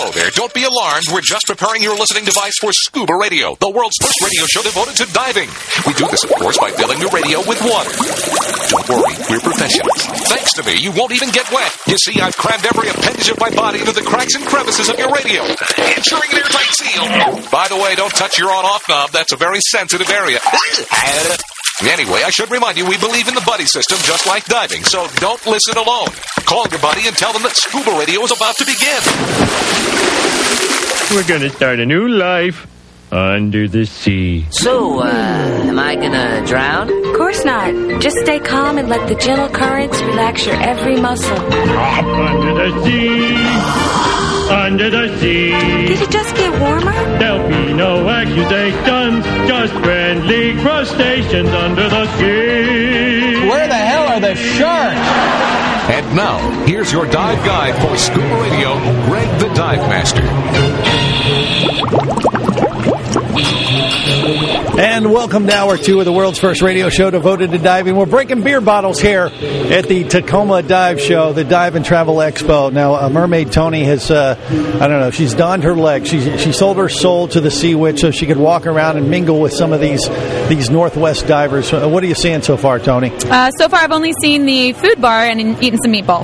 Hello there. Don't be alarmed. We're just preparing your listening device for Scuba Radio, the world's first radio show devoted to diving. We do this, of course, by filling your radio with water. Don't worry, we're professionals. Thanks to me, you won't even get wet. You see, I've crammed every appendage of my body into the cracks and crevices of your radio, ensuring an airtight seal. By the way, don't touch your on-off knob. That's a very sensitive area. Anyway, I should remind you, we believe in the buddy system just like diving, so don't listen alone. Call your buddy and tell them that Scuba Radio is about to begin. We're going to start a new life under the sea. So, am I gonna drown? Of course not. Just stay calm and let the gentle currents relax your every muscle. Under the sea. Under the sea. Did it just get warmer? There'll be no accusations, just friendly crustaceans under the sea. Where the hell are the sharks? And now, here's your dive guide for Scuba Radio, Greg the Dive Master. And welcome to Hour 2 of the world's first radio show devoted to diving. We're breaking beer bottles here at the Tacoma Dive Show, the Dive and Travel Expo. Now, Mermaid Tony has, she's donned her leg. She sold her soul to the Sea Witch so she could walk around and mingle with some of these Northwest divers. What are you seeing so far, Tony? So far, I've only seen the food bar and eaten some meatballs.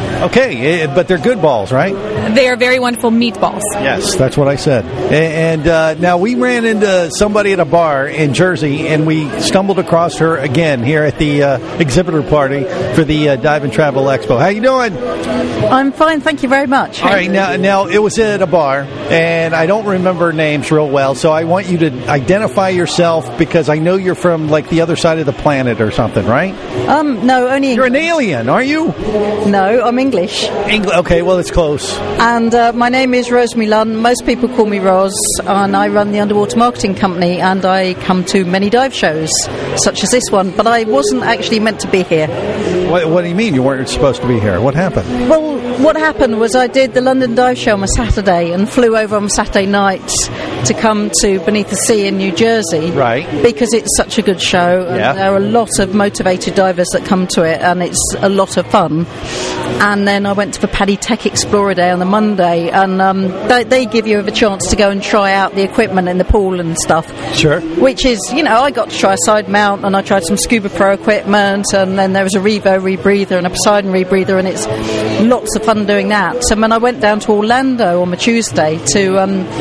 Okay, but they're good balls, right? They are very wonderful meatballs. Yes, that's what I said. And now we ran into somebody at a bar in Jersey, and we stumbled across her again here at the exhibitor party for the Dive and Travel Expo. How you doing? I'm fine, thank you very much. All right, now it was at a bar, and I don't remember names real well, so I want you to identify yourself because I know you're from like the other side of the planet or something, right? No, only you're an alien, are you? No, I'm English. Okay, well it's close. And my name is Rosemary Lunn. Most people call me Roz, and I run the Underwater Marketing Company, and I come to many dive shows, such as this one, but I wasn't actually meant to be here. What do you mean you weren't supposed to be here? What happened? Well, what happened was I did the London Dive Show on a Saturday and flew over on Saturday night to come to Beneath the Sea in New Jersey. Right. Because it's such a good show, and there are a lot of motivated divers that come to it, and it's a lot of fun. And then I went to the Paddy Tech Explorer Day on the Monday, and they give you a chance to go and try out the equipment in the pool and stuff. Sure. Which is, I got to try a side mount, and I tried some Scuba Pro equipment, and then there was a Revo rebreather and a Poseidon rebreather, and it's lots of fun doing that. So when I went down to Orlando on the Tuesday to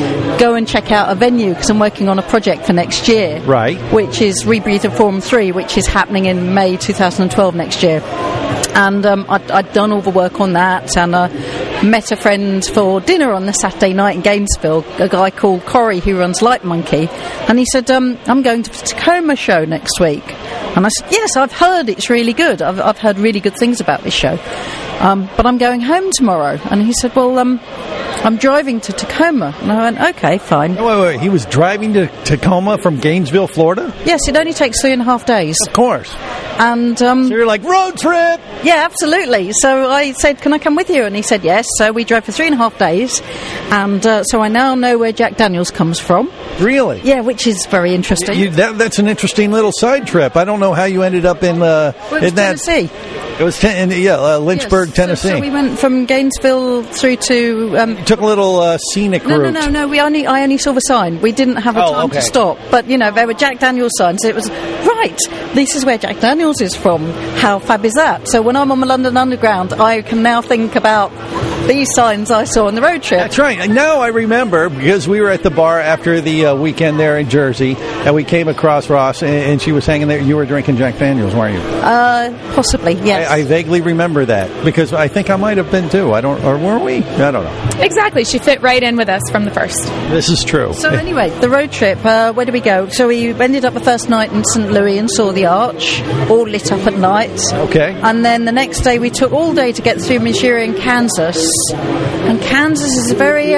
go and check out a venue, because I'm working on a project for next year. Right. Which is Rebreather Forum 3, which is happening in May 2012 next year. And I'd done all the work on that, and met a friend for dinner on the Saturday night in Gainesville, a guy called Corey who runs Light Monkey, and he said, I'm going to the Tacoma show next week. And I said, yes, I've heard it's really good. I've heard really good things about this show. But I'm going home tomorrow. And he said, well, I'm driving to Tacoma. And I went, okay, fine. Wait. He was driving to Tacoma from Gainesville, Florida? Yes, it only takes 3.5 days. Of course. And so you're like, road trip! Yeah, absolutely. So I said, can I come with you? And he said, yes. So we drove for 3.5 days. And so I now know where Jack Daniels comes from. Really? Yeah, which is very interesting. That's an interesting little side trip. I don't know how you ended up in Tennessee. It was Lynchburg, yes. Tennessee. So we went from Gainesville through to. You took a little scenic route. No. I only saw the sign. We didn't have a time to stop. But there were Jack Daniels signs. It was right. This is where Jack Daniels is from. How fab is that? So when I'm on the London Underground, I can now think about these signs I saw on the road trip. That's right. Now I remember, because we were at the bar after the weekend there in Jersey, and we came across Ross, and she was hanging there. You were drinking Jack Daniels, weren't you? Possibly, yes. I vaguely remember that, because I think I might have been too. Or were we? I don't know. Exactly. She fit right in with us from the first. This is true. So anyway, the road trip, where did we go? So we ended up the first night in St. Louis and saw the Arch, all lit up at night. Okay. And then the next day we took all day to get through Missouri and Kansas. And Kansas is very,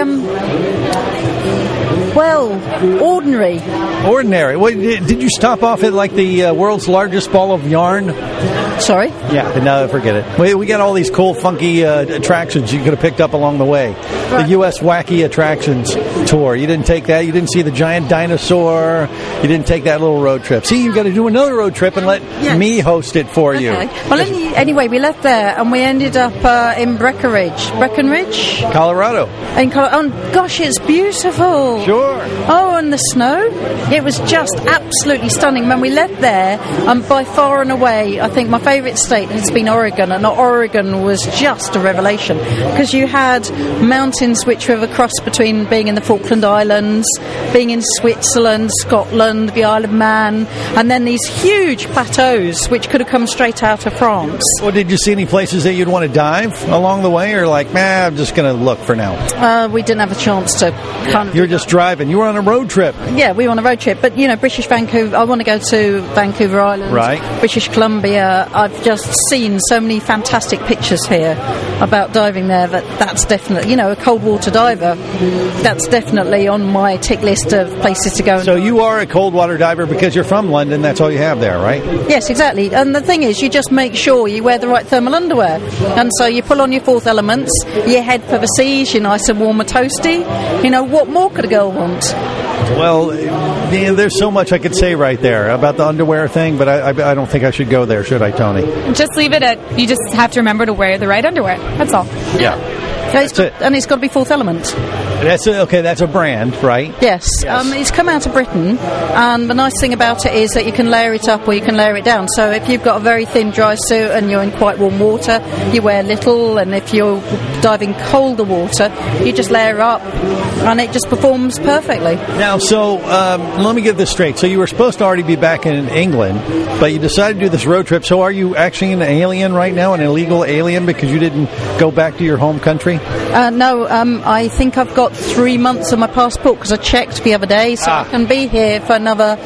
ordinary. Ordinary. Well, did you stop off at like the world's largest ball of yarn? Sorry? Yeah, no, forget it. We got all these cool, funky attractions you could have picked up along the way. the U.S. Wacky Attractions tour. You didn't take that. You didn't see the giant dinosaur. You didn't take that little road trip. See, you've got to do another road trip and let me host it for you. Well, anyway, we left there and we ended up in Breckenridge, Colorado. Oh, gosh, it's beautiful. Sure. Oh, and the snow. It was just absolutely stunning. When we left there, by far and away, I think my favourite state has been Oregon, and Oregon was just a revelation because you had mountains which were a cross between being in the Falkland Islands, being in Switzerland, Scotland, the Isle of Man, and then these huge plateaus which could have come straight out of France. Well, did you see any places that you'd want to dive along the way, or like, I'm just going to look for now? We didn't have a chance to kind of... You're just driving. You were on a road trip. Yeah, we were on a road trip. But, British Vancouver... I want to go to Vancouver Island. Right. British Columbia. I've just seen so many fantastic pictures here about diving there that's definitely... a cold water diver, that's definitely on my tick list of places to go. So you are a cold water diver because you're from London. That's all you have there, right? Yes, exactly. And the thing is, you just make sure you wear the right thermal underwear. And so you pull on your fourth elements, you head for the seas, you're nice and warm and toasty. What more could a girl want? Well, there's so much I could say right there about the underwear thing, but I don't think I should go there, should I, Tony? Just leave it at, you just have to remember to wear the right underwear. That's all. Yeah. And it's got to be fourth element. That's a brand, right? Yes. It's come out of Britain, and the nice thing about it is that you can layer it up or you can layer it down. So if you've got a very thin dry suit and you're in quite warm water, you wear little, and if you're diving colder water, you just layer up, and it just performs perfectly. Now, so let me get this straight. So you were supposed to already be back in England, but you decided to do this road trip. So are you actually an alien right now, an illegal alien, because you didn't go back to your home country? No, I think I've got 3 months on my passport because I checked the other day, so I can be here for another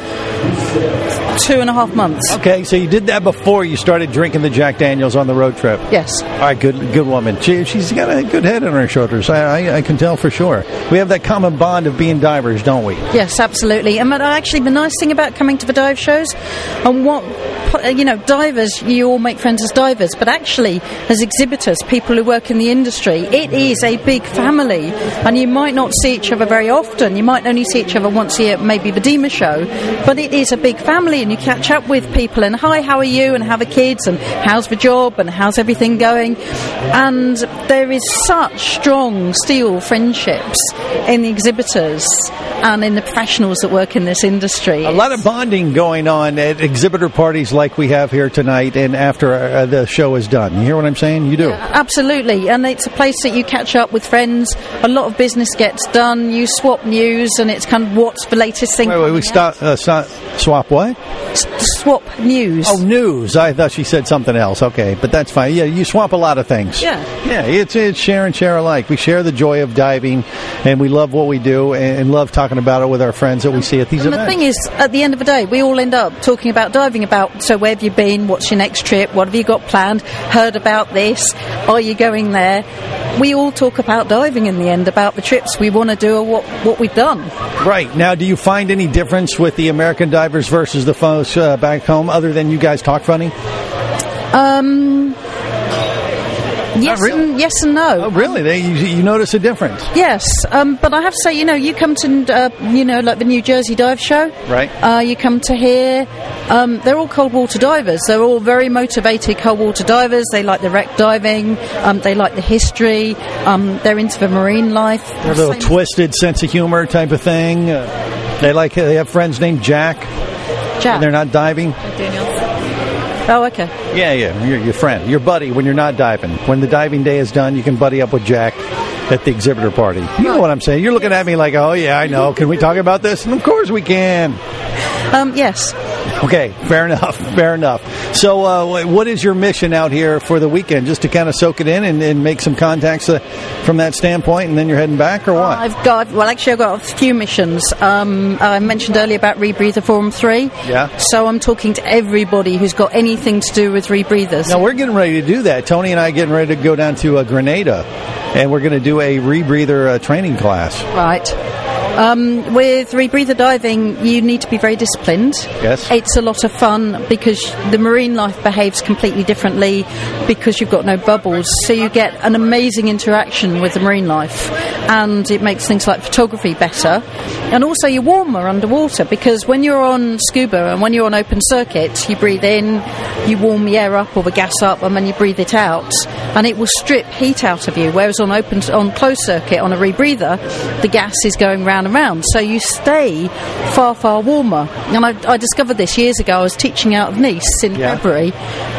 2.5 months. Okay, so you did that before you started drinking the Jack Daniels on the road trip. Yes. All right, good woman. She's got a good head on her shoulders. I can tell for sure. We have that common bond of being divers, don't we? Yes, absolutely. And actually, the nice thing about coming to the dive shows, and divers, you all make friends as divers, but actually, as exhibitors, people who work in the industry, it is a big family, and you might not see each other very often. You might only see each other once a year, maybe the DEMA show, but it is a big family, and you catch up with people, and hi, how are you, and how are the kids, and how's the job, and how's everything going, and there is such strong, steel friendships in the exhibitors and in the professionals that work in this industry. A lot of bonding going on at exhibitor parties like we have here tonight and after the show is done. You hear what I'm saying? You do. Yeah, absolutely. And it's a place that you catch up with friends. A lot of business gets done. You swap news, and it's kind of what's the latest thing. Wait, we swap what? Swap news. Oh, news. I thought she said something else. Okay, but that's fine. Yeah, you swap a lot of things. Yeah. Yeah, it's share and share alike. We share the joy of diving, and we love what we do and love talking about it with our friends that we see at these events. And the thing is, at the end of the day, we all end up talking about diving, about, so where have you been? What's your next trip? What have you got planned? Heard about this? Are you going there? We all talk about diving in the end, about the trips we want to do or what we've done. Right. Now, do you find any difference with the American divers versus the folks back home, other than you guys talk funny? Yes and no. Oh, really? You notice a difference? Yes, but I have to say, you come to, like the New Jersey Dive Show. Right. You come to here. They're all cold water divers. They're all very motivated cold water divers. They like the wreck diving. They like the history. They're into the marine life. A little twisted sense of humor type of thing. They have friends named Jack. And they're not diving. Daniels. Oh, okay. Yeah, your friend, your buddy when you're not diving. When the diving day is done, you can buddy up with Jack at the exhibitor party. You know what I'm saying? You're looking at me like, oh, yeah, I know. Can we talk about this? And of course we can. Yes. Okay, fair enough. So what is your mission out here for the weekend? Just to kind of soak it in and make some contacts from that standpoint, and then you're heading back, or what? I've got a few missions. I mentioned earlier about Rebreather Forum 3. Yeah. So I'm talking to everybody who's got anything to do with rebreathers. Now, we're getting ready to do that. Tony and I are getting ready to go down to Grenada, and we're going to do a rebreather training class. Right. With rebreather diving, you need to be very disciplined. Yes. It's a lot of fun because the marine life behaves completely differently because you've got no bubbles. So you get an amazing interaction with the marine life, and it makes things like photography better. And also you're warmer underwater because when you're on scuba and when you're on open circuit, you breathe in, you warm the air up or the gas up, and then you breathe it out, and it will strip heat out of you. Whereas on closed circuit, on a rebreather, the gas is going round and round, so you stay far, far warmer. And I discovered this years ago. I was teaching out of Nice in February,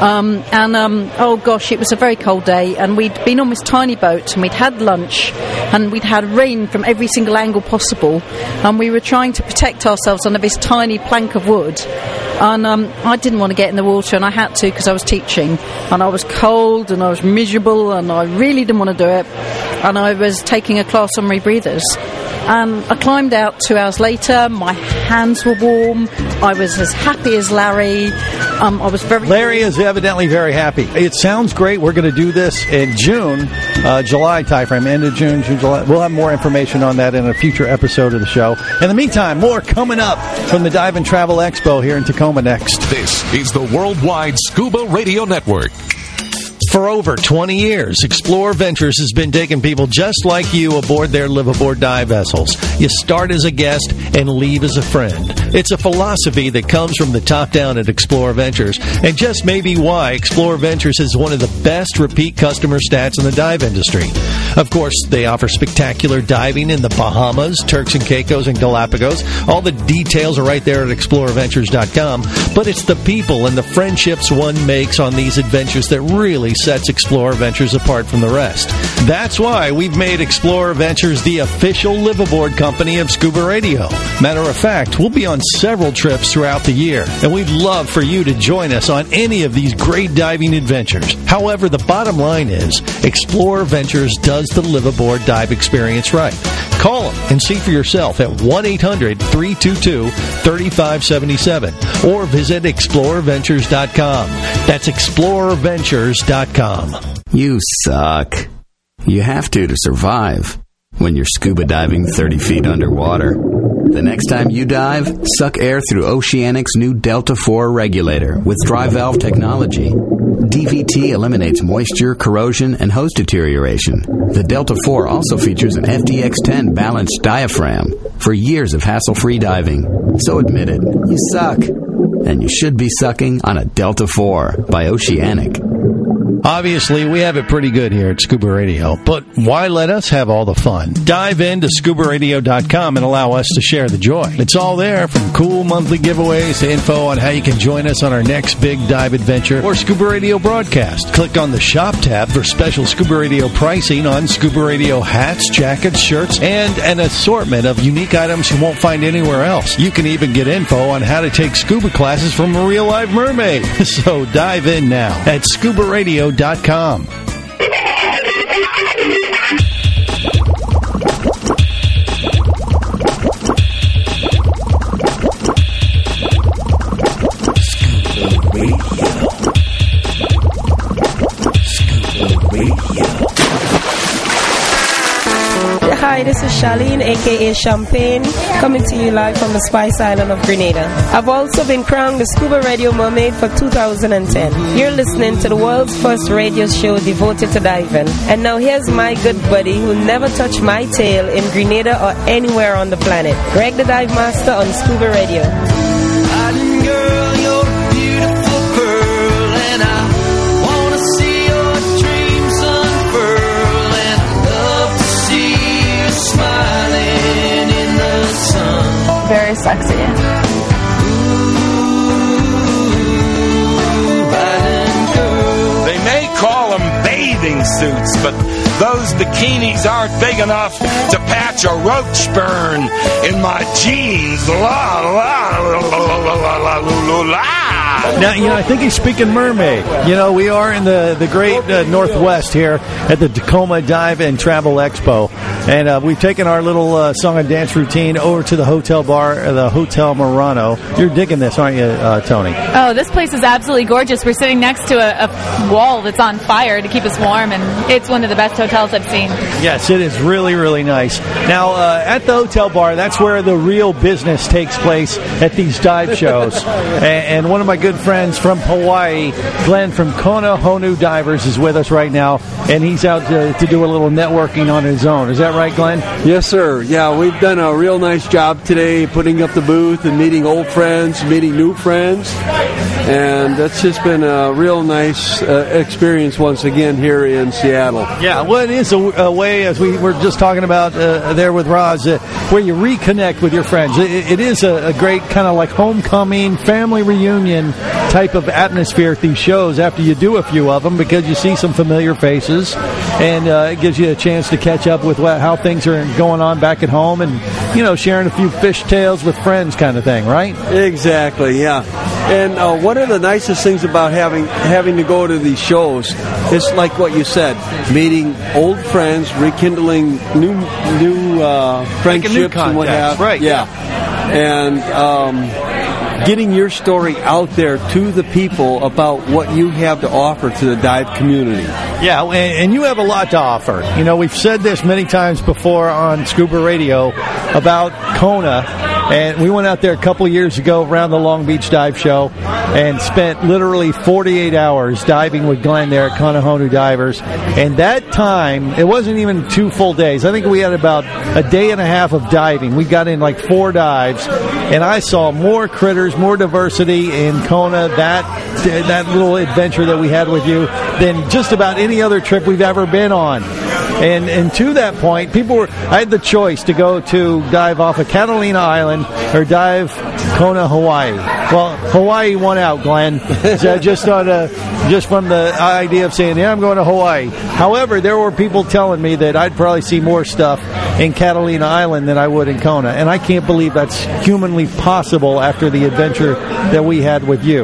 oh gosh, it was a very cold day, and we'd been on this tiny boat, and we'd had lunch, and we'd had rain from every single angle possible, and we were trying to protect ourselves under this tiny plank of wood. And I didn't want to get in the water, and I had to because I was teaching, and I was cold and I was miserable, and I really didn't want to do it. And I was taking a class on rebreathers, and I climbed out 2 hours later. My hands were warm. I was as happy as Larry. I was very. Larry is evidently very happy. It sounds great. We're going to do this in June, July timeframe, end of June, July. We'll have more information on that in a future episode of the show. In the meantime, more coming up from the Dive and Travel Expo here in Tacoma next. This is the Worldwide Scuba Radio Network. For over 20 years, Explore Ventures has been taking people just like you aboard their live-aboard dive vessels. You start as a guest and leave as a friend. It's a philosophy that comes from the top down at Explore Ventures, and just maybe why Explore Ventures is one of the best repeat customer stats in the dive industry. Of course, they offer spectacular diving in the Bahamas, Turks and Caicos, and Galapagos. All the details are right there at exploreventures.com, but it's the people and the friendships one makes on these adventures that really sets Explorer Ventures apart from the rest. That's why we've made Explorer Ventures the official live-aboard company of Scuba Radio. Matter of fact, we'll be on several trips throughout the year, and we'd love for you to join us on any of these great diving adventures. However, the bottom line is, Explorer Ventures does the live-aboard dive experience right. Call them and see for yourself at 1-800-322-3577 or visit explorerventures.com. That's explorerventures.com. You suck. You have to survive when you're scuba diving 30 feet underwater. The next time you dive, suck air through Oceanic's new Delta 4 regulator with dry valve technology. DVT eliminates moisture, corrosion, and hose deterioration. The Delta 4 also features an FDX10 balanced diaphragm for years of hassle-free diving. So admit it, you suck. And you should be sucking on a Delta 4 by Oceanic. Obviously, we have it pretty good here at Scuba Radio, but why let us have all the fun? Dive into scubaradio.com and allow us to share the joy. It's all there, from cool monthly giveaways to info on how you can join us on our next big dive adventure or Scuba Radio broadcast. Click on the Shop tab for special Scuba Radio pricing on Scuba Radio hats, jackets, shirts, and an assortment of unique items you won't find anywhere else. You can even get info on how to take scuba classes from a real live mermaid. So dive in now at scubaradio.com. Hi, this is Charlene, aka Champagne, coming to you live from the Spice Island of Grenada. I've also been crowned the Scuba Radio Mermaid for 2010. You're listening to the world's first radio show devoted to diving. And now here's my good buddy who never touched my tail in Grenada or anywhere on the planet, Greg the Dive Master on Scuba Radio. Island girl, you're a beautiful pearl, and I want to see your dreams unfurl, and I love to see you smiling in the sun. Very sexy. Ooh, Island girl. They may call them bathing suits, but those bikinis aren't big enough to patch a roach burn in my jeans. La la la la la la la la. Now, I think he's speaking mermaid. We are in the great Northwest here at the Tacoma Dive and Travel Expo. And we've taken our little song and dance routine over to the hotel bar, the Hotel Murano. You're digging this, aren't you, Tony? Oh, this place is absolutely gorgeous. We're sitting next to a wall that's on fire to keep us warm, and it's one of the best hotels I've seen. Yes, it is really, really nice. Now, at the hotel bar, that's where the real business takes place at these dive shows. And one of my good friends from Hawaii, Glenn from Kona Honu Divers, is with us right now, and he's out to do a little networking on his own. Is that right, Glenn? Yes, sir. Yeah, we've done a real nice job today putting up the booth and meeting old friends, meeting new friends, and that's just been a real nice experience once again here in Seattle. Yeah, well, it is a way, as we were just talking about there with Roz, where you reconnect with your friends. It is a great kind of like homecoming, family reunion type of atmosphere at these shows after you do a few of them, because you see some familiar faces, and it gives you a chance to catch up with how things are going on back at home, and sharing a few fish tales with friends kind of thing, right? Exactly, yeah. And one of the nicest things about having to go to these shows is like what you said, meeting old friends, rekindling new friendships and what have you. Right? Yeah, and getting your story out there to the people about what you have to offer to the dive community. Yeah, and you have a lot to offer. We've said this many times before on Scuba Radio about Kona. And we went out there a couple years ago around the Long Beach Dive Show and spent literally 48 hours diving with Glenn there at Kona Honu Divers. And that time, it wasn't even 2 full days. I think we had about a day and a half of diving. We got in like 4 dives, and I saw more critters, more diversity in Kona, that little adventure that we had with you, than just about any other trip we've ever been on. And to that point, I had the choice to go to dive off of Catalina Island or dive Kona, Hawaii. Well, Hawaii won out, Glenn. So just from the idea of saying, yeah, I'm going to Hawaii. However, there were people telling me that I'd probably see more stuff in Catalina Island than I would in Kona. And I can't believe that's humanly possible after the adventure that we had with you.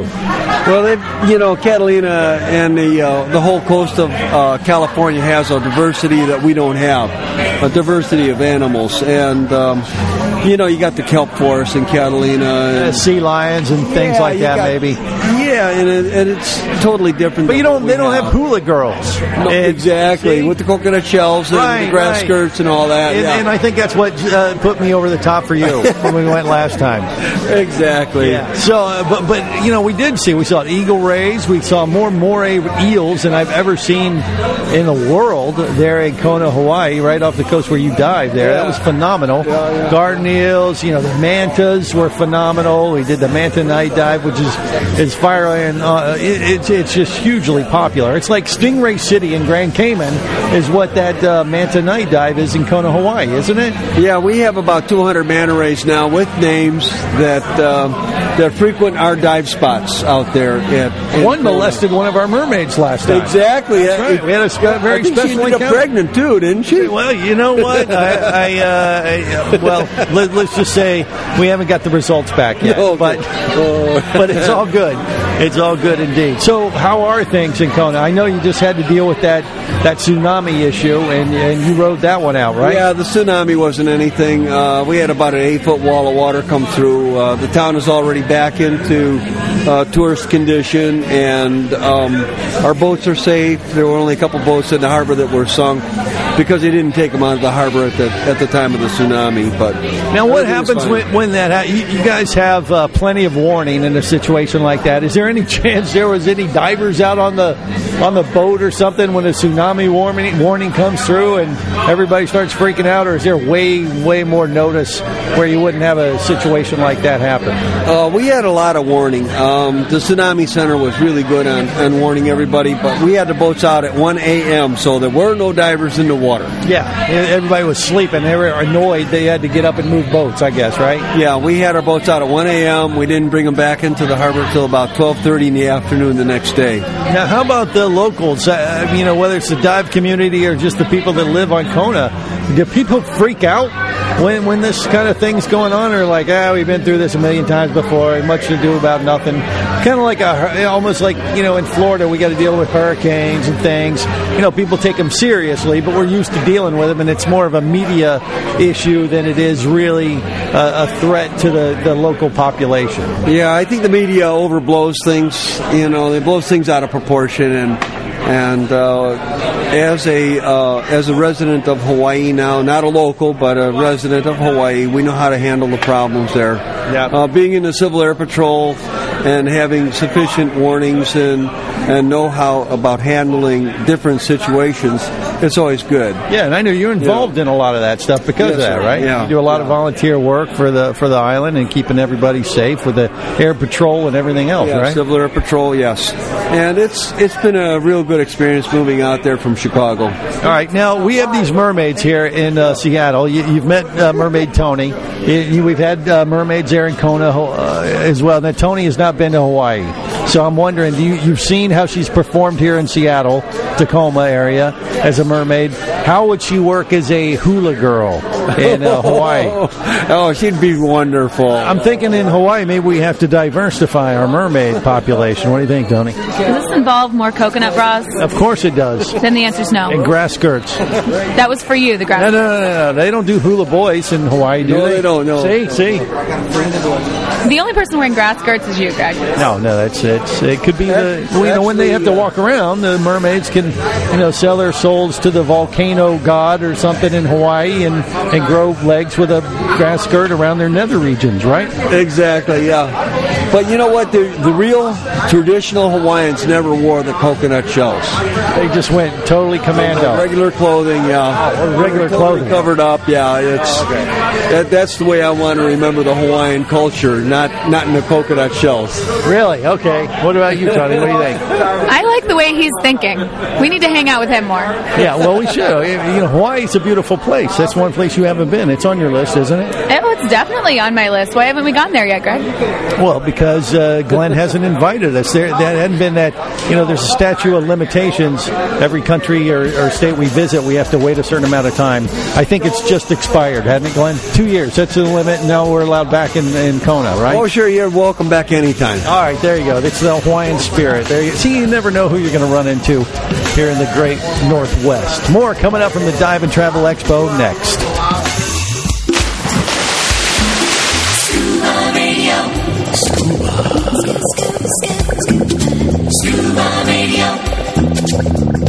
Well, Catalina and the whole coast of California has a diversity that we don't have, a diversity of animals. And, you got the kelp forest in Catalina. And sea lions and things like that, maybe. Yeah, and it's totally different. But they don't have hula girls. No, exactly, with the coconut shells and the grass skirts and all that. And I think that's what put me over the top for you when we went last time. Exactly. Yeah. So, but we saw eagle rays. We saw more moray eels than I've ever seen in the world there in Kona, Hawaii, right off the coast where you dive there. Yeah. That was phenomenal. Yeah. Garden eels, the mantas were phenomenal. We did the manta night dive, which is fire, and it's just hugely popular. It's like Stingray City in Grand Cayman is what that manta night dive is in Kona, Hawaii, isn't it? Yeah, we have about 200 manta rays now with names that frequent our dive spots out there. One molested one of our mermaids last time. Exactly. That's right. We had a very special she ended up pregnant too, didn't she? Well, you know what? Let's just say we haven't got the results back yet. No, but it's all good. It's all good indeed. So how are things in Kona? I know you just had to deal with that tsunami issue, and you rode that one out, right? Yeah, the tsunami wasn't anything. We had about an 8-foot wall of water come through. The town is already back into tourist condition, and our boats are safe. There were only a couple boats in the harbor that were sunk because they didn't take them out of the harbor at the time of the tsunami. But now, what happens when that happens? You guys have plenty of warning in a situation like that. Is there any chance there was any divers out on the boat or something when a tsunami warning comes through and everybody starts freaking out, or is there way more notice where you wouldn't have a situation like that happen? We had a lot of warning. The Tsunami Center was really good on warning everybody, but we had the boats out at 1 a.m., so there were no divers in the water. Yeah, everybody was sleeping. They were annoyed they had to get up and move boats, I guess, right? Yeah, we had our boats out at 1 a.m. We didn't bring them back into the harbor until about 12:30 in the afternoon the next day. Now, how about the locals? Whether it's the dive community or just the people that live on Kona, do people freak out when this kind of thing's going on, or like, we've been through this a million times before, much to do about nothing. Kind of like almost like, in Florida, we got to deal with hurricanes and things. People take them seriously, but we're used to dealing with them, and it's more of a media issue than it is really a threat to the local population. Yeah, I think the media overblows things. They blow things out of proportion, and as a resident of Hawaii now, not a local, but a resident of Hawaii, we know how to handle the problems there. Yep. Being in the Civil Air Patrol and having sufficient warnings and know-how about handling different situations, it's always good. Yeah, and I know you're involved in a lot of that stuff because of that, right? Yeah. You do a lot of volunteer work for the island and keeping everybody safe with the Air Patrol and everything else, right? Civil Air Patrol, yes. And it's been a real good experience moving out there from Chicago. All right, now we have these mermaids here in Seattle. You've met Mermaid Tony. We've had mermaids there in Kona as well. Now, Tony has not been to Hawaii, so I'm wondering, you've seen how she's performed here in Seattle, Tacoma area, as a mermaid. How would she work as a hula girl in Hawaii? Oh, she'd be wonderful. I'm thinking in Hawaii, maybe we have to diversify our mermaid population. What do you think, Tony? Does this involve more coconut bras? Of course it does. Then the answer's no. And grass skirts. That was for you, the grass. No. They don't do hula boys in Hawaii, do they? No, they don't. No. See. The only person wearing grass skirts is you, Greg. No, it could be when they have to walk around, the mermaids can sell their souls to the volcano god or something in Hawaii and grow legs with a grass skirt around their nether regions, right? Exactly, yeah. But you know what? The real traditional Hawaiians never wore the coconut shells. They just went totally commando. Regular clothing, yeah. Regular clothing. Covered up, yeah. That's the way I want to remember the Hawaiian culture, not in the coconut shells. Really? Okay. What about you, Tony? What do you think? I like the way he's thinking. We need to hang out with him more. Yeah, well, we should. Hawaii's a beautiful place. That's one place you haven't been. It's on your list, isn't it? Oh, it's definitely on my list. Why haven't we gone there yet, Greg? Well, because Glenn hasn't invited us. There hadn't been that, there's a statute of limitations. Every country or state we visit, we have to wait a certain amount of time. I think it's just expired, hasn't it, Glenn? 2 years. That's the limit. Now we're allowed back in Kona, right? Oh, sure. You're welcome back anytime. All right, there you go. It's the Hawaiian spirit. There you see, you never know who you're going to run into here in the great Northwest. More coming up from the Dive and Travel Expo next. Scuba Radio. Scuba Radio.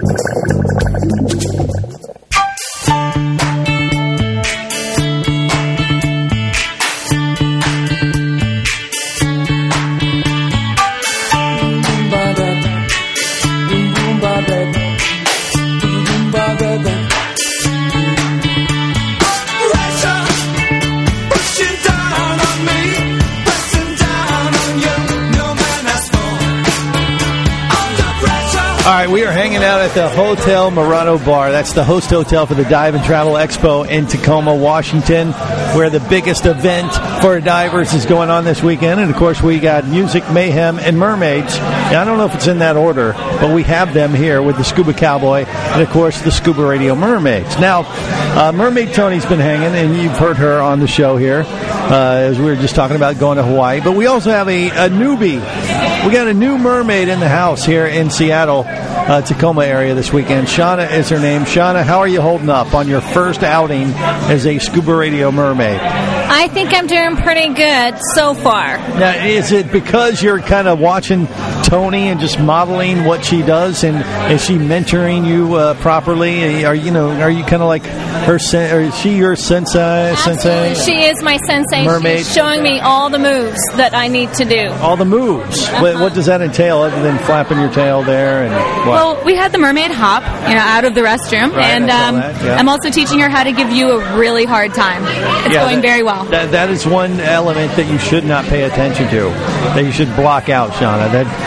All right, we are hanging out at the Hotel Murano Bar. That's the host hotel for the Dive and Travel Expo in Tacoma, Washington, where the biggest event for divers is going on this weekend. And, of course, we got music, mayhem, and mermaids. And I don't know if it's in that order, but we have them here with the Scuba Cowboy and, of course, the Scuba Radio Mermaids. Now, Mermaid Tony's been hanging, and you've heard her on the show here as we were just talking about going to Hawaii. But we also have a newbie. We got a new mermaid in the house here in Seattle, Tacoma area this weekend. Shauna is her name. Shauna, how are you holding up on your first outing as a Scuba Radio mermaid? I think I'm doing pretty good so far. Now, is it because you're kind of watching Tony and just modeling what she does, and is she mentoring you properly? Are you kind of like her? Or is she your sensei? Absolutely. She is my sensei. Mermaid. She's showing me all the moves that I need to do. All the moves. What does that entail, other than flapping your tail there and what? Well, we had the mermaid hop, out of the restroom, right, and I'm also teaching her how to give you a really hard time. It's going very well. That is one element that you should not pay attention to, that you should block out, Shauna.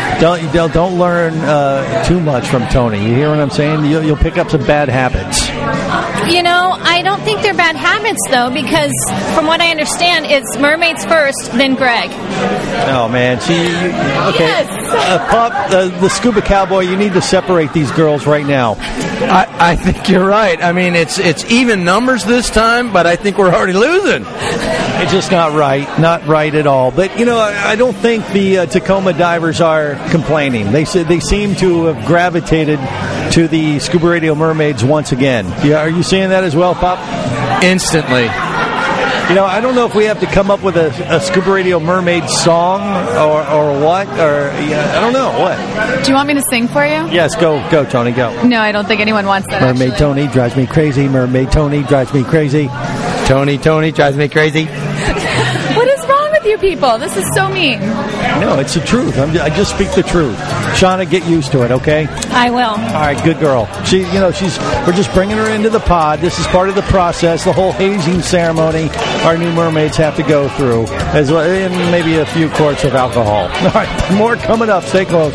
Don't learn too much from Tony. You hear what I'm saying? You'll pick up some bad habits. You know, I don't think they're bad habits, though, because from what I understand, it's mermaids first, then Greg. Oh, man. See, okay. Yes. Pop, the Scuba Cowboy, you need to separate these girls right now. I think you're right. I mean, it's even numbers this time, but I think we're already losing. It's just not right. Not right at all. But, you know, I don't think the Tacoma divers are complaining. They seem to have gravitated to the Scuba Radio Mermaids once again. Yeah, are you seeing that as well, Pop? Instantly. You know, I don't know if we have to come up with a Scuba Radio Mermaid song or what, or I don't know what. Do you want me to sing for you? Yes, go, Tony, go. No, I don't think anyone wants that. Mermaid actually. Tony drives me crazy. Mermaid Tony drives me crazy. Tony drives me crazy. What is wrong with you people? This is so mean. No, it's the truth. I just speak the truth. Shauna, get used to it, okay? I will. All right, good girl. We're just bringing her into the pod. This is part of the process, the whole hazing ceremony our new mermaids have to go through, as well, and maybe a few quarts of alcohol. All right, more coming up. Stay close.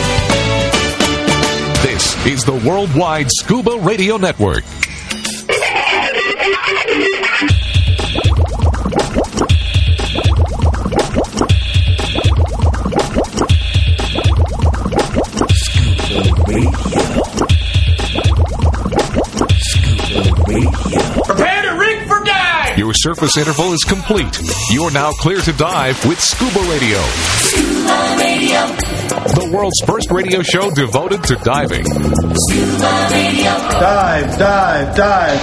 This is the Worldwide Scuba Radio Network. Prepare to rig for dive! Your surface interval is complete. You're now clear to dive with Scuba Radio. Scuba Radio. The world's first radio show devoted to diving. Scuba Radio. Dive, dive, dive.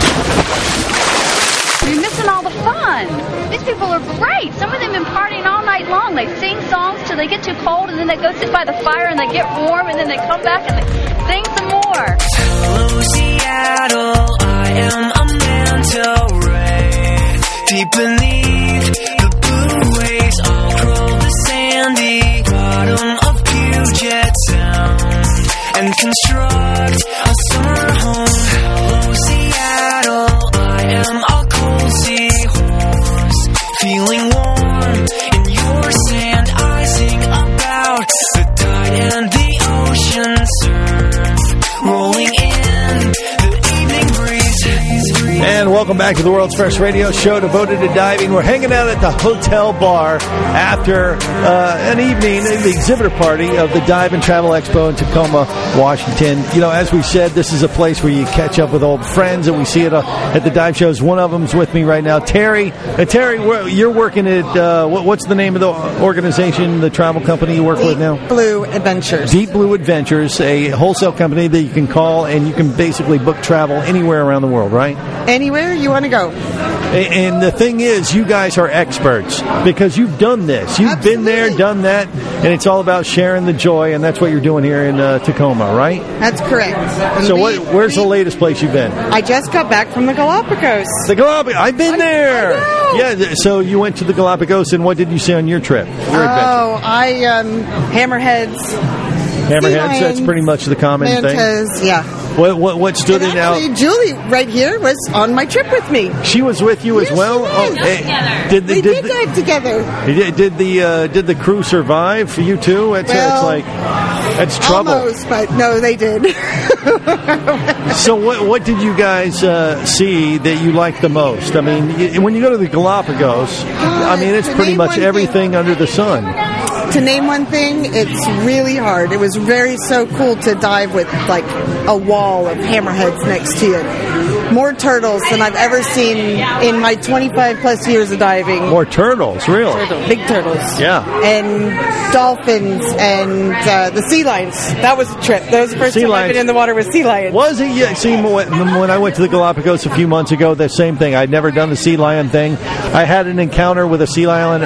You're missing all the fun. These people are great. Some of them have been partying all night long. They sing songs till they get too cold, and then they go sit by the fire, and they get warm, and then they come back and they sing some more. Hello, Seattle. I am a manta ray. Deep beneath the blue waves, I'll crawl the sandy bottom of Puget Sound and construct a summer home. Hello, Seattle. I am a cold seahorse, feeling warm in your sand. I sing about the tide and the ocean surf, rolling in the evening breeze. And welcome back to the world's first radio show devoted to diving. We're hanging out at the hotel bar after an evening, the exhibitor party of the Dive and Travel Expo in Tacoma, Washington. You know, as we said, this is a place where you catch up with old friends, and we see it at the dive shows. One of them's with me right now, Terry. Terry, you're working at, what's the name of the organization, the travel company you work with now? Deep Blue Adventures. Deep Blue Adventures, a wholesale company that you can call, and you can basically book travel anywhere around the world, right? Anywhere you want to go. And the thing is, you guys are experts because you've done this. You've been there, done that, and it's all about sharing the joy, and that's what you're doing here in Tacoma, right? That's correct. So where's the latest place you've been? I just got back from the Galapagos. The Galapagos. I've been there. I know. Yeah, so you went to the Galapagos, and what did you see on your trip? Your adventure? Hammerheads. Hammerheads, that's pretty much the common mantas, thing. Yeah. What stood it out? Julie, right here, was on my trip with me. She was with you as well. We did dive together. Did the crew survive for you too? That's trouble. Almost, but no, they did. So what did you guys see that you liked the most? I mean, when you go to the Galapagos, I mean, it's pretty much everything under the sun. To name one thing, it's really hard. It was so cool to dive with like a wall of hammerheads next to you. More turtles than I've ever seen in my 25 plus years of diving. More turtles, really? Big turtles. Yeah. And dolphins and the sea lions. That was a trip. That was the first time I've been in the water with sea lions. Was it? Yeah. See, when I went to the Galapagos a few months ago, the same thing. I'd never done the sea lion thing. I had an encounter with a sea lion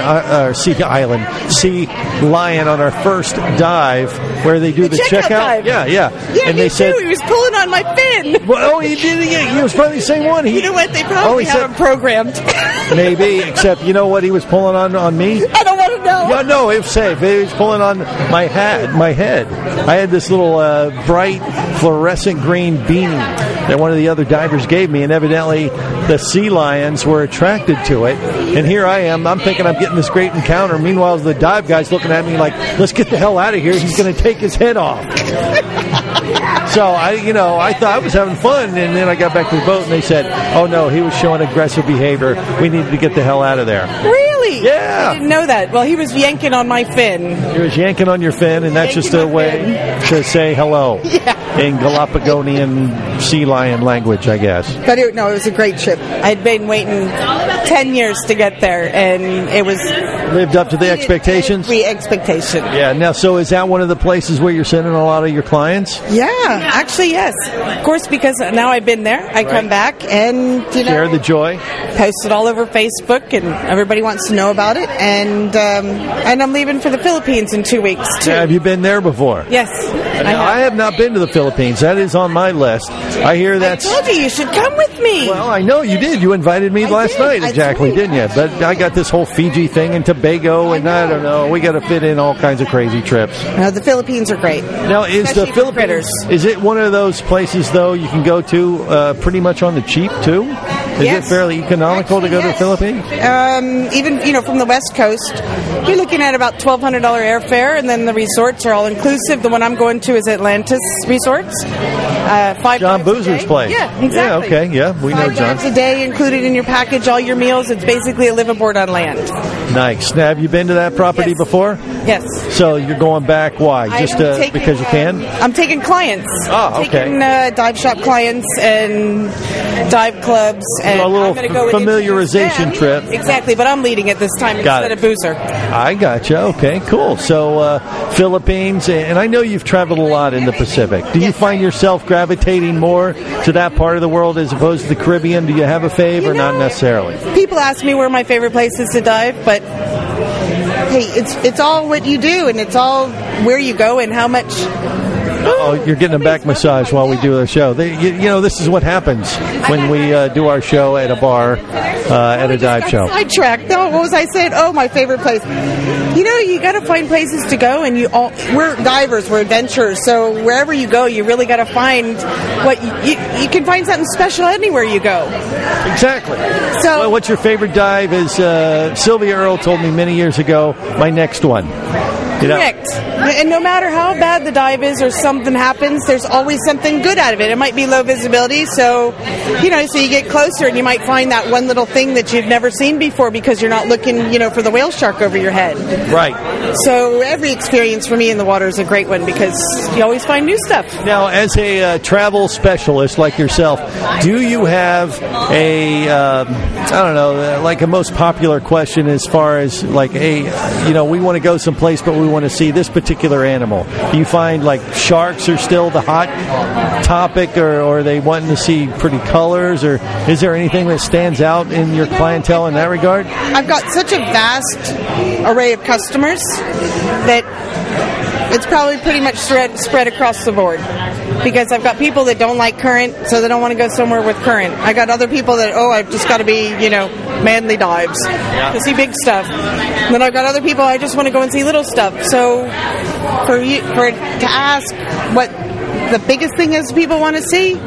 on our first dive where they do the checkout dive. Yeah. Yeah, and they said he was pulling on my fin. Well, he did again. He was probably the same one. You know what? They probably have him programmed. Maybe, except you know what he was pulling on me? I don't want to know. Yeah, no, it was safe. It was pulling on my head. I had this little bright fluorescent green beanie that one of the other divers gave me, and evidently the sea lions were attracted to it. And here I am. I'm thinking I'm getting this great encounter. Meanwhile, the dive guy's looking at me like, let's get the hell out of here. He's going to take his head off. So I thought I was having fun, and then I got back to the boat, and they said, "Oh no, he was showing aggressive behavior. We needed to get the hell out of there." Really? Yeah. I didn't know that. Well, he was yanking on my fin. He was yanking on your fin, and that's just a way to say hello in Galapagonian sea lion language, I guess. But it was a great trip. I'd been waiting 10 years to get there, and it was lived up to the expectations. Every expectation. Yeah. Now, so is that one of the places where you're sending a lot of your clients? Yeah, actually, yes. Of course, because now I've been there, I come back and share the joy. Post it all over Facebook, and everybody wants to know about it. And I'm leaving for the Philippines in 2 weeks too. Have you been there before? Yes, I have not been to the Philippines. That is on my list. I hear that's. I told you should come with me. Well, I know you did. You invited me last night, exactly, didn't you? But I got this whole Fiji thing and Tobago, and I don't know. We got to fit in all kinds of crazy trips. The Philippines are great. Now, is the Philippines? Is it one of those places though you can go to pretty much on the cheap too? Is it fairly economical to go to the Philippines? Even from the West Coast, you're looking at about $1,200 airfare, and then the resorts are all inclusive. The one I'm going to is Atlantis Resorts. John Boozer's place. Yeah, exactly. Yeah, okay, yeah, we know John. $5 a day included in your package, all your meals. It's basically a live aboard on land. Nice. Now, have you been to that property before? Yes. So you're going back? Why? Just because you can? I'm taking clients. Oh, okay. Taking dive shop clients and dive clubs. And a little I'm go familiarization trip. Exactly, but I'm leading it this time instead of Boozer. I gotcha. Okay, cool. So Philippines, and I know you've traveled a lot in the Pacific. Do you find yourself gravitating more to that part of the world as opposed to the Caribbean? Do you have a fave or not necessarily? People ask me where my favorite place is to dive, but hey, it's all what you do, and it's all where you go and how much. Oh, you're getting a back massage while we do our show. This is what happens when we do our show at a bar, at a dive show. Sidetracked. No, what was I saying? Oh, my favorite place. You got to find places to go, and we're divers, we're adventurers. So wherever you go, you really got to find what you can find something special anywhere you go. Exactly. So, what's your favorite dive? Is Sylvia Earle told me many years ago. My next one. Correct. And no matter how bad the dive is or something happens, there's always something good out of it. It might be low visibility, so you get closer and you might find that one little thing that you've never seen before because you're not looking, for the whale shark over your head. Right. So every experience for me in the water is a great one because you always find new stuff. Now, as a travel specialist like yourself, do you have like a most popular question as far as like we want to go someplace, but we want to see this particular animal? Do you find like sharks are still the hot topic, or are they wanting to see pretty colors, or is there anything that stands out in your clientele in that regard? I've got such a vast array of customers that it's probably pretty much spread across the board. Because I've got people that don't like current, so they don't want to go somewhere with current. I got other people that, I've just got to be, manly dives to see big stuff. And then I've got other people, I just want to go and see little stuff. So for to ask what the biggest thing is people want to see,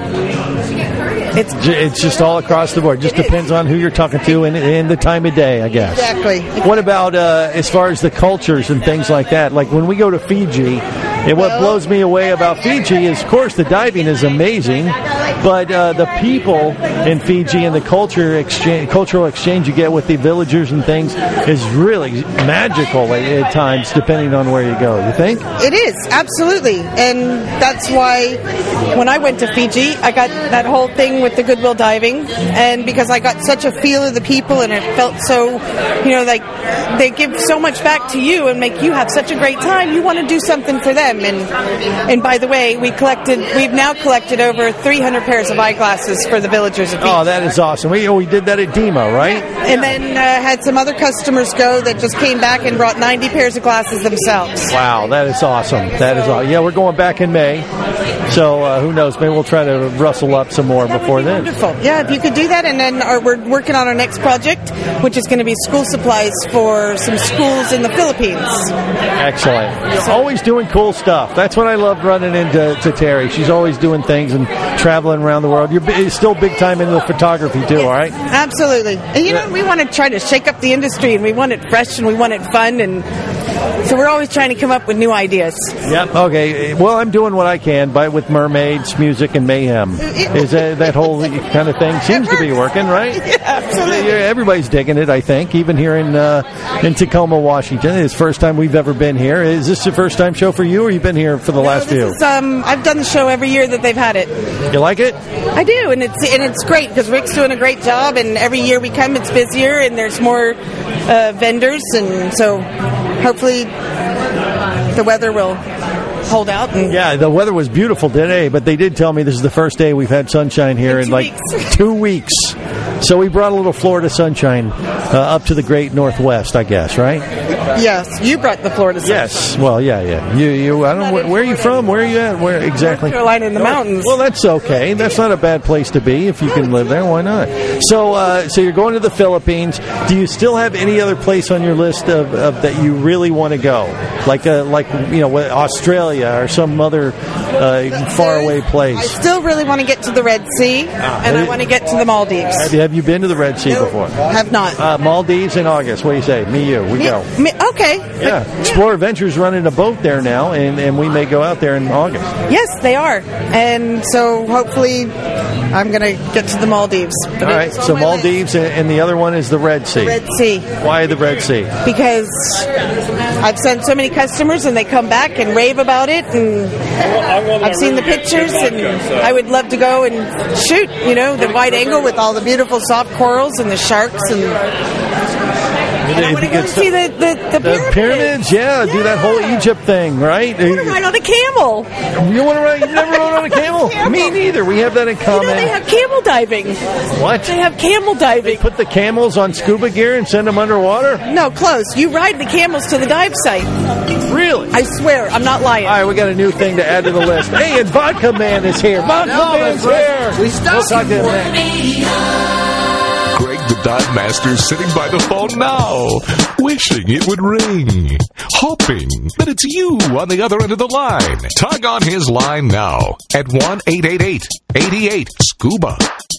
it's just all across the board. Just depends on who you're talking to and the time of day, I guess. Exactly. What about as far as the cultures and things like that? Like when we go to Fiji, and what blows me away about Fiji is, of course, the diving is amazing, but the people in Fiji and the cultural exchange you get with the villagers and things is really magical at times, depending on where you go. You think? It is, absolutely. And that's why when I went to Fiji, I got that whole thing with the Goodwill Diving, and because I got such a feel of the people, and it felt so, like they give so much back to you and make you have such a great time, you want to do something for them. And by the way, we've now collected over 300 pairs of eyeglasses for the villagers of Fiji. Oh, that is awesome. We did that at Demo, right? And then had some other customers go that just came back and brought 90 pairs of glasses themselves. Wow, that is awesome. That is awesome. Yeah, we're going back in May. So who knows? Maybe we'll try to rustle up some more before then. Wonderful. Yeah, if you could do that. And then we're working on our next project, which is going to be school supplies for some schools in the Philippines. Excellent. You're always doing cool stuff. That's what I love running into Terry. She's always doing things and traveling around the world. You're still big time into the photography too, all right? Absolutely. And, we want to try to shake up the industry, and we want it fresh, and we want it fun, and so we're always trying to come up with new ideas. Yep. Okay. Well, I'm doing what I can with mermaids, music, and mayhem. Is that whole kind of thing seems to be working, right? Yeah, absolutely. Everybody's digging it, I think, even here in Tacoma, Washington. It's the first time we've ever been here. Is this your first time show for you, or you've been here for the last few? I've done the show every year that they've had it. You like it? I do, and it's great because Rick's doing a great job, and every year we come, it's busier, and there's more vendors, and so hopefully the weather will hold out. Yeah, the weather was beautiful today, but they did tell me this is the first day we've had sunshine here in like 2 weeks. So we brought a little Florida sunshine up to the great Northwest, I guess, right? Yes, you brought the Florida sunshine. Yes, well, yeah. You. I don't know where are you from? Where are you at? Where exactly? North Carolina in the mountains. Well, that's okay. That's not a bad place to be if you can live there. Why not? So you're going to the Philippines. Do you still have any other place on your list of that you really want to go, like Australia or some other faraway place? I still really want to get to the Red Sea, and I want to get to the Maldives. Have you been to the Red Sea before? Have not. Maldives in August. What do you say? We go. Okay. Yeah. Explorer Ventures running a boat there now, and we may go out there in August. Yes, they are. And so hopefully I'm going to get to the Maldives. All right. So Maldives, and the other one is the Red Sea. Red Sea. Why the Red Sea? Because I've sent so many customers, and they come back and rave about it, and I've seen the pictures, and I would love to go and shoot, the wide angle with all the beautiful soft corals and the sharks, and I want to go see the pyramids. Yeah, do that whole Egypt thing, right? I want to ride on a camel. You want to ride? You never rode on a camel? Me neither. We have that in common. They have camel diving. What? They have camel diving. They put the camels on scuba gear and send them underwater? No, close. You ride the camels to the dive site. Really? I swear, I'm not lying. All right, we got a new thing to add to the list. Hey, and Vodka Man is here. Vodka Man's here. We we'll talk to him next. Greg the Dive Master sitting by the phone now, wishing it would ring, hoping that it's you on the other end of the line. Tug on his line now at 1-888-88-SCUBA.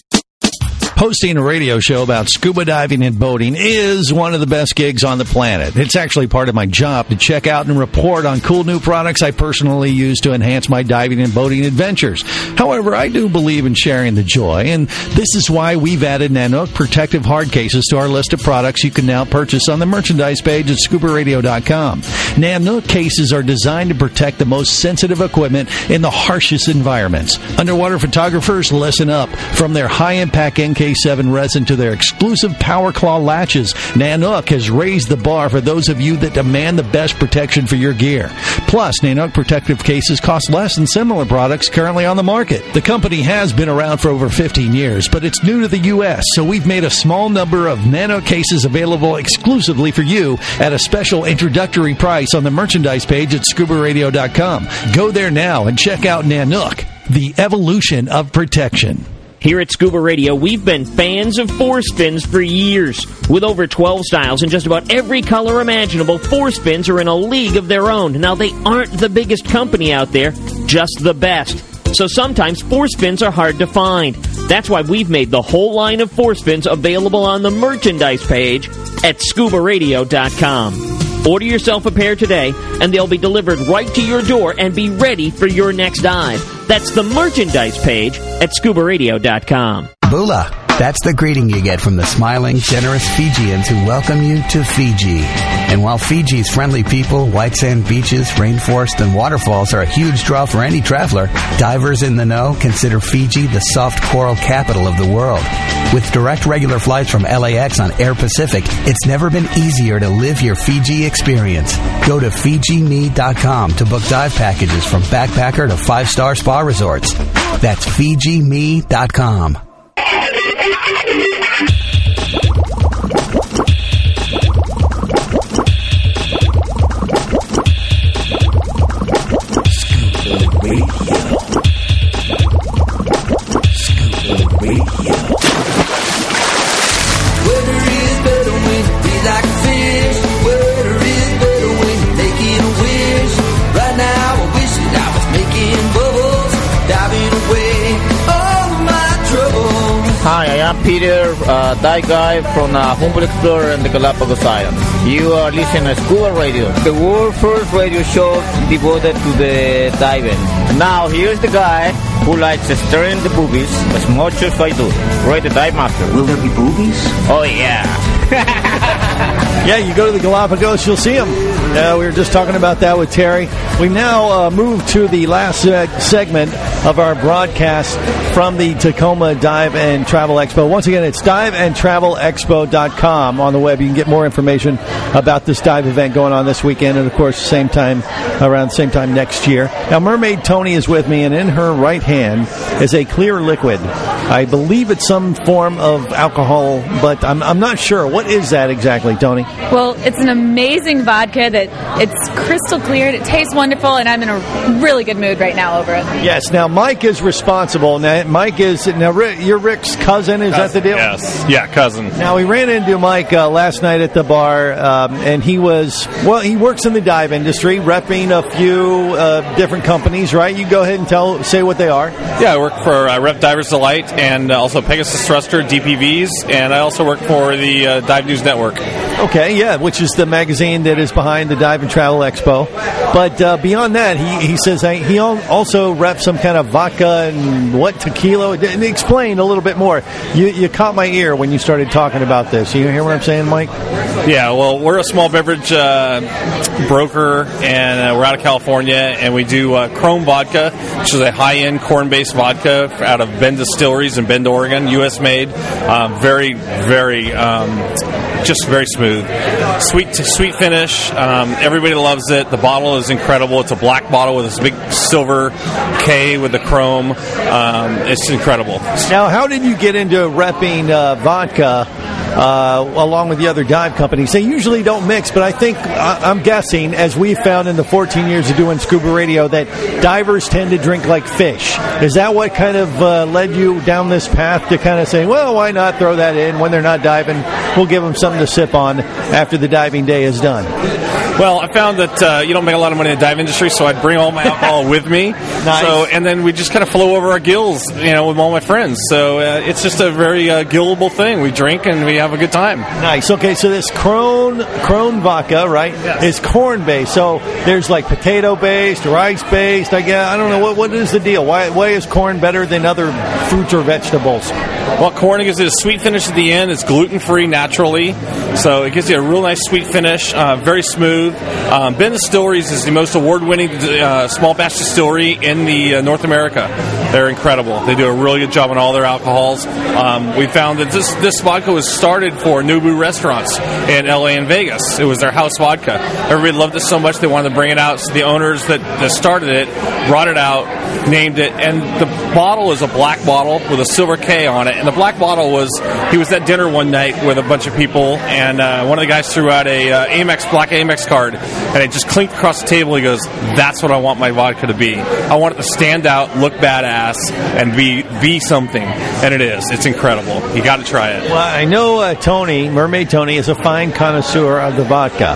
Hosting a radio show about scuba diving and boating is one of the best gigs on the planet. It's actually part of my job to check out and report on cool new products I personally use to enhance my diving and boating adventures. However, I do believe in sharing the joy, and this is why we've added Nanook protective hard cases to our list of products you can now purchase on the merchandise page at ScubaRadio.com. Nanook cases are designed to protect the most sensitive equipment in the harshest environments. Underwater photographers, listen up. From their high-impact NK7 resin to their exclusive Power Claw latches, Nanook has raised the bar for those of you that demand the best protection for your gear. Plus, Nanook protective cases cost less than similar products currently on the market. The company has been around for over 15 years, but it's new to the U.S., so we've made a small number of Nanook cases available exclusively for you at a special introductory price on the merchandise page at ScubaRadio.com. Go there now and check out Nanook, the evolution of protection. Here at Scuba Radio, we've been fans of Force Fins for years. With over 12 styles and just about every color imaginable, Force Fins are in a league of their own. Now, they aren't the biggest company out there, just the best. So sometimes Force Fins are hard to find. That's why we've made the whole line of Force Fins available on the merchandise page at ScubaRadio.com. Order yourself a pair today, and they'll be delivered right to your door and be ready for your next dive. That's the merchandise page at ScubaRadio.com. Bula. That's the greeting you get from the smiling, generous Fijians who welcome you to Fiji. And while Fiji's friendly people, white sand beaches, rainforest, and waterfalls are a huge draw for any traveler, divers in the know consider Fiji the soft coral capital of the world. With direct regular flights from LAX on Air Pacific, it's never been easier to live your Fiji experience. Go to FijiMe.com to book dive packages from backpacker to 5-star spa resorts. That's FijiMe.com. Radio. Weather is better when you be like a fish. Weather is better when you're making a wish. Right now I wish that I was making bubbles, diving away all my troubles. Hi, I am Peter, dive guy from Humboldt Explorer and the Galapagos Islands. You are listening to Scuba Radio, the world's first radio show devoted to the diving. Now, here's the guy who likes stirring the boobies as much as I do. Roy the Dive Master. Will there be boobies? Oh, yeah. Yeah, you go to the Galapagos, you'll see them. We were just talking about that with Terry. We now move to the last segment of our broadcast from the Tacoma Dive and Travel Expo. Once again, it's diveandtravelexpo.com on the web. You can get more information about this dive event going on this weekend, and of course, around the same time next year. Now, Mermaid Tony is with me, and in her right hand is a clear liquid. I believe it's some form of alcohol, but I'm not sure. What is that exactly, Tony? Well, it's an amazing vodka that it's crystal clear. It tastes wonderful, and I'm in a really good mood right now over it. Yes. Now, Mike is responsible. Now, you're Rick's cousin. Is that the deal? Yes. Yeah, cousin. Now, we ran into Mike last night at the bar, and he works in the dive industry, repping a few different companies, right? You go ahead and say what they are. Yeah, I work for Rep Divers Delight and also Pegasus Thruster, DPVs, and I also work for the Dive News Network. Okay, yeah, which is the magazine that is behind the Dive and Travel Expo. But beyond that, he says he also reps some kind of vodka and tequila. And explain a little bit more. You caught my ear when you started talking about this. You hear what I'm saying, Mike? Yeah, well, we're a small beverage broker, and we're out of California, and we do Chrome Vodka, which is a high-end corn-based vodka out of Bend Distilleries in Bend, Oregon, U.S. made. Very, very, just very smooth. Sweet finish. Everybody loves it. The bottle is incredible. It's a black bottle with this big silver K with the chrome. It's incredible. Now, how did you get into repping vodka along with the other dive companies? They usually don't mix, but I think, I'm guessing, as we've found in the 14 years of doing scuba radio, that divers tend to drink like fish. Is that what kind of led you down this path to kind of say, well, why not throw that in when they're not diving? We'll give them something to sip on after the diving day is done. Well, I found that you don't make a lot of money in the dive industry, so I'd bring all my alcohol with me. Nice. So, and then we just kind of flow over our gills, with all my friends. So it's just a very gillable thing. We drink and we have a good time. Nice. Okay, so this Crone vodka, right, is corn-based. So there's like potato-based, rice-based. I don't know, what is the deal? Why is corn better than other fruits or vegetables? Well, corn gives it a sweet finish at the end. It's gluten-free naturally, so it gives you a real nice sweet finish, very smooth. Bend Distilleries is the most award-winning small batch distillery in the North America. They're incredible. They do a really good job on all their alcohols. We found that this vodka was started for Nobu restaurants in LA and Vegas. It was their house vodka. Everybody loved it so much they wanted to bring it out. So the owners that started it brought it out, named it, and the bottle is a black bottle with a silver K on it. And the black bottle he was at dinner one night with a bunch of people, and one of the guys threw out a black Amex card, and it just clinked across the table. He goes, "That's what I want my vodka to be. I want it to stand out, look badass, and be something." And it is. It's incredible. You got to try it. Well, I know Mermaid Tony, is a fine connoisseur of the vodka.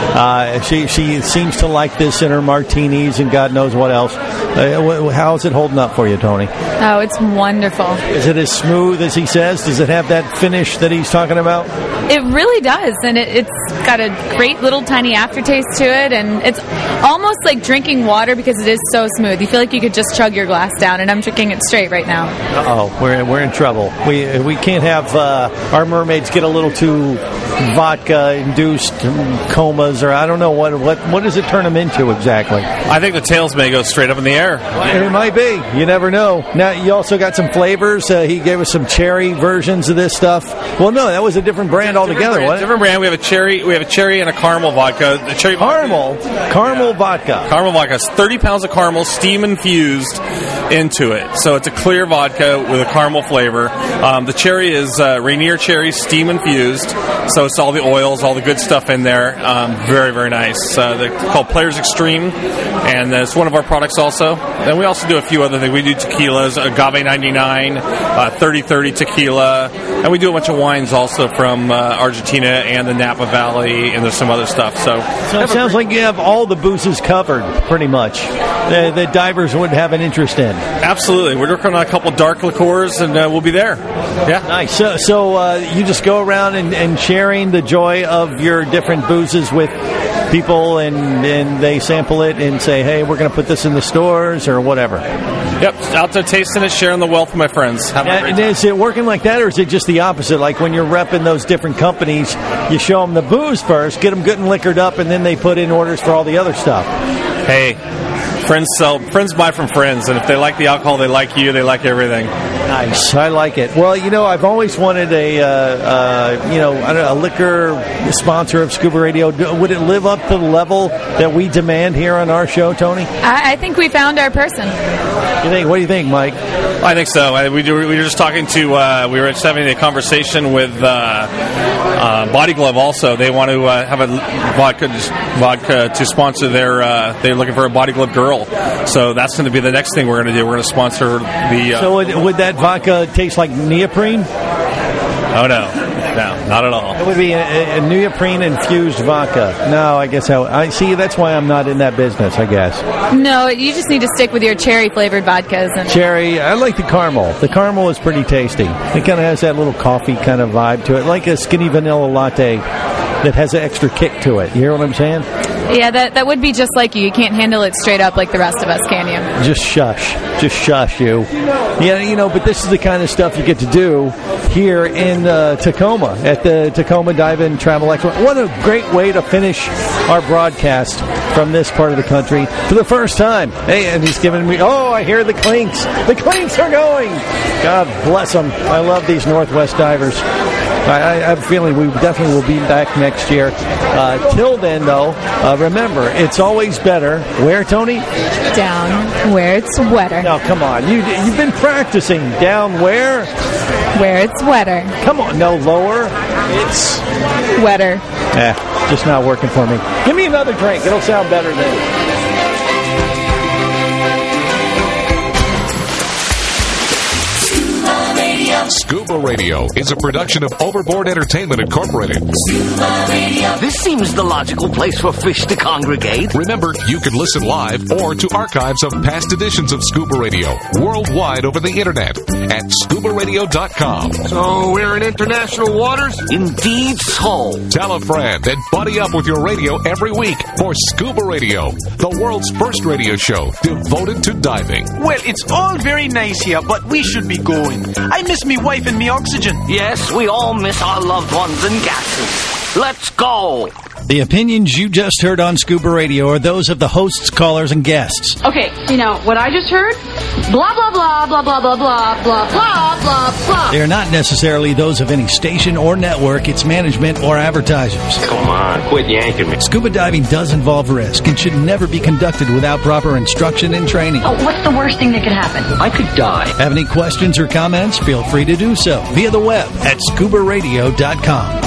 She seems to like this in her martinis and God knows what else. How is it holding up for you, Tony? Oh, it's wonderful. Is it as smooth as he says? Does it have that finish that he's talking about? It really does, and it's got a great little tiny aftertaste to it, and it's almost like drinking water because it is so smooth. You feel like you could just chug your glass down, and I'm drinking it straight right now. Uh-oh, we're in trouble. We can't have our mermaids get a little too vodka-induced comas, or I don't know, what does it turn them into exactly? I think the tails may go straight up in the air. It might be. You never know. Now, you also got some flavors. He gave us some cherry versions of this stuff. Well, no, that was a different brand altogether, wasn't it? Different brand. We have a cherry and a caramel vodka. The cherry caramel vodka. Caramel vodka has 30 pounds of caramel steam infused into it. So it's a clear vodka with a caramel flavor. The cherry is Rainier cherry steam infused. So hosts all the oils, all the good stuff in there. Very, very nice. They're called Players Extreme, and it's one of our products also. And we also do a few other things. We do tequilas, Agave 99, 3030 tequila, and we do a bunch of wines also from Argentina and the Napa Valley, and there's some other stuff. So it sounds like you have all the boozes covered, pretty much, that divers would have an interest in. Absolutely. We're working on a couple dark liqueurs, and we'll be there. Yeah. Nice. So you just go around and sharing the joy of your different boozes with people, and they sample it and say, hey, we're going to put this in the stores or whatever. Yep, out there tasting it, sharing the wealth with my friends. And is it working like that, or is it just the opposite? Like when you're repping those different companies, you show them the booze first, get them good and liquored up, and then they put in orders for all the other stuff. Hey, friends buy from friends, and if they like the alcohol, they like you, they like everything. Nice, I like it. Well, I've always wanted a liquor sponsor of Scuba Radio. Would it live up to the level that we demand here on our show, Tony? I think we found our person. What do you think, Mike? I think so. We were just talking to. We were just having a conversation with Body Glove. Also, they want to have a vodka to sponsor their. They're looking for a Body Glove girl. So that's going to be the next thing we're going to do. We're going to sponsor the. So would that vodka taste like neoprene? Oh no. No, not at all. It would be a neoprene-infused vodka. No, I guess I see. That's why I'm not in that business, I guess. No, you just need to stick with your cherry-flavored vodkas. And cherry, I like the caramel. The caramel is pretty tasty. It kind of has that little coffee kind of vibe to it, like a skinny vanilla latte that has an extra kick to it. You hear what I'm saying? Yeah, that would be just like you. You can't handle it straight up like the rest of us, can you? Just shush you. Yeah, but this is the kind of stuff you get to do here in Tacoma at the Tacoma Dive and Travel Expo. What a great way to finish our broadcast from this part of the country for the first time. Hey, and he's giving me, I hear the clinks. The clinks are going. God bless them. I love these Northwest divers. I have a feeling we definitely will be back next year. Till then, though, remember, it's always better. Where, Tony? Down where it's wetter. No, come on. You've been practicing. Down where? Where it's wetter. Come on. No, lower. It's wetter. Just not working for me. Give me another drink. It'll sound better then. Scuba Radio is a production of Overboard Entertainment Incorporated. Scuba Radio. This seems the logical place for fish to congregate. Remember, you can listen live or to archives of past editions of Scuba Radio worldwide over the internet at scubaradio.com. So we're in international waters? Indeed so. Tell a friend and buddy up with your radio every week for Scuba Radio, the world's first radio show devoted to diving. Well, it's all very nice here, but we should be going. I miss me wife and me oxygen. Yes, we all miss our loved ones and gases. Let's go. The opinions you just heard on Scuba Radio are those of the hosts, callers, and guests. Okay, what I just heard? Blah, blah, blah, blah, blah, blah, blah, blah, blah, blah, blah. They are not necessarily those of any station or network, its management, or advertisers. Come on, quit yanking me. Scuba diving does involve risk and should never be conducted without proper instruction and training. Oh, what's the worst thing that could happen? I could die. Have any questions or comments? Feel free to do so via the web at scubaradio.com.